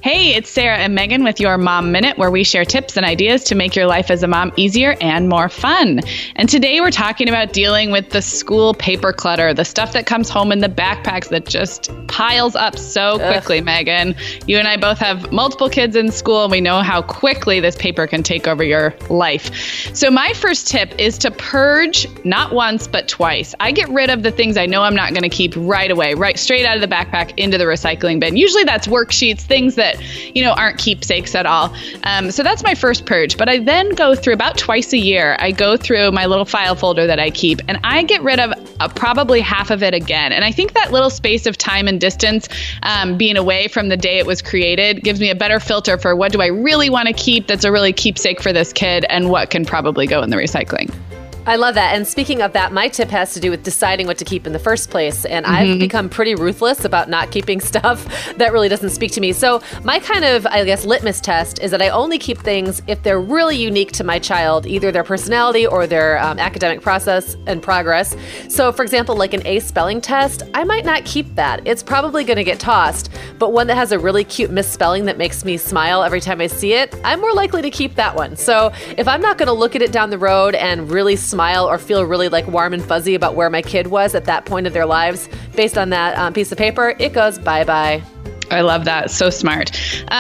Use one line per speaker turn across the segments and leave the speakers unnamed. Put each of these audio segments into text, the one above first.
Hey, it's Sarah and Megan with your Mom Minute, where we share tips and ideas to make your life as a mom easier and more fun. And today we're talking about dealing with the school paper clutter, the stuff that comes home in the backpacks that just piles up so quickly, Megan. You and I both have multiple kids in school, and we know how quickly this paper can take over your life. So my first tip is to purge not once, but twice. I get rid of the things I know I'm not going to keep right away, right straight out of the backpack into the recycling bin. Usually that's worksheets, things that aren't keepsakes at all. So that's my first purge. But I then go through about twice a year. I go through my little file folder that I keep, and I get rid of probably half of it again. And I think that little space of time and distance, being away from the day it was created, gives me a better filter for what do I really want to keep that's a really keepsake for this kid, and what can probably go in the recycling.
I love that. And speaking of that, my tip has to do with deciding what to keep in the first place. And I've become pretty ruthless about not keeping stuff that really doesn't speak to me. So my kind of, litmus test is that I only keep things if they're really unique to my child, either their personality or their academic process and progress. So for example, like an A spelling test, I might not keep that. It's probably going to get tossed. But one that has a really cute misspelling that makes me smile every time I see it, I'm more likely to keep that one. So if I'm not going to look at it down the road and really smile or feel really like warm and fuzzy about where my kid was at that point of their lives based on that piece of paper, it goes bye-bye.
I love that. So smart.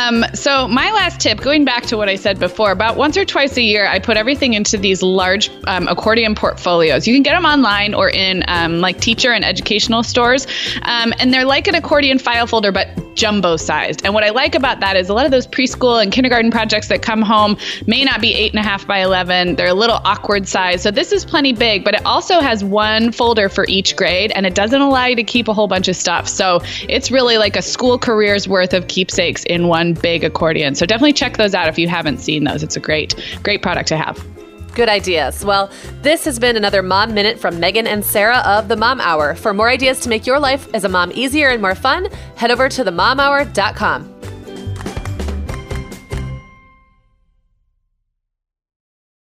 So my last tip, going back to what I said before, about once or twice a year, I put everything into these large accordion portfolios. You can get them online or in like teacher and educational stores. And they're like an accordion file folder, but jumbo sized. And what I like about that is a lot of those preschool and kindergarten projects that come home may not be 8.5 by 11. They're a little awkward size. So this is plenty big, but it also has one folder for each grade, and it doesn't allow you to keep a whole bunch of stuff. So it's really like a school career's worth of keepsakes in one big accordion. So definitely check those out if you haven't seen those. It's a great product to have.
Good ideas. Well, this has been another Mom Minute from Megan and Sarah of the Mom Hour. For more ideas to make your life as a mom easier and more fun, head over to themomhour.com.